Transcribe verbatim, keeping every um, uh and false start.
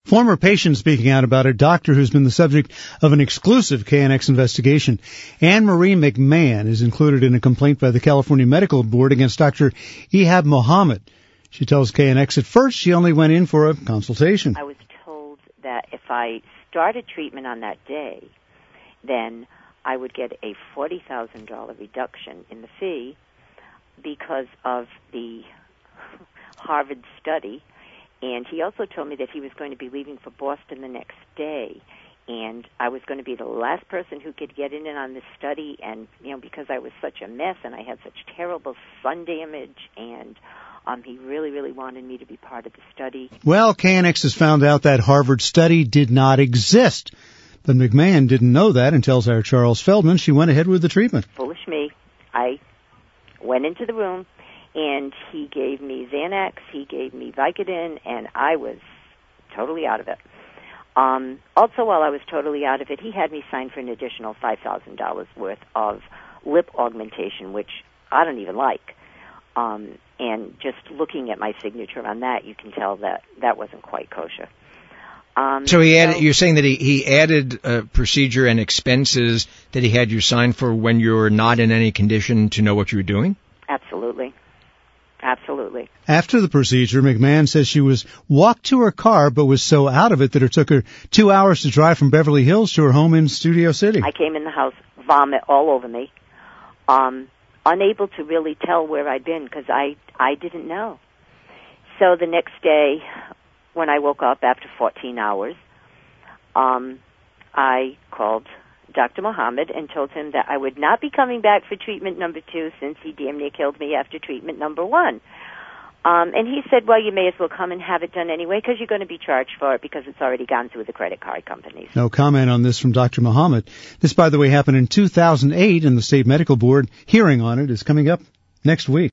Former patient speaking out about a doctor who's been the subject of an exclusive K N X investigation. Anne-Marie McMahon is included in a complaint by the California Medical Board against Doctor Ehab Mohammed. She tells K N X at first she only went in for a consultation. I was told that if I started treatment on that day, then I would get a forty thousand dollars reduction in the fee because of the Harvard study. And he also told me that he was going to be leaving for Boston the next day, and I was going to be the last person who could get in on this study. And, you know, because I was such a mess and I had such terrible sun damage, and um, he really, really wanted me to be part of the study. Well, K N X has found out that Harvard study did not exist. But McMahon didn't know that and tells our Charles Feldman she went ahead with the treatment. Foolish me. I went into the room, and he gave me Xanax, he gave me Vicodin, and I was totally out of it. Um, also, while I was totally out of it, he had me sign for an additional five thousand dollars worth of lip augmentation, which I don't even like. Um, and just looking at my signature on that, you can tell that that wasn't quite kosher. Um, so he added. so, you're saying that he, he added a procedure and expenses that he had you sign for when you were not in any condition to know what you were doing? Absolutely. Absolutely. After the procedure, McMahon says she was walked to her car but was so out of it that it took her two hours to drive from Beverly Hills to her home in Studio City. I came in the house, vomit all over me, um, unable to really tell where I'd been because I, I didn't know. So the next day, when I woke up after fourteen hours, um, I called Doctor Mohammed and told him that I would not be coming back for treatment number two since he damn near killed me after treatment number one. Um, and he said, well, you may as well come and have it done anyway because you're going to be charged for it because it's already gone through the credit card companies. No comment on this from Doctor Mohammed. This, by the way, happened in two thousand eight, and the State Medical Board hearing on it is coming up next week.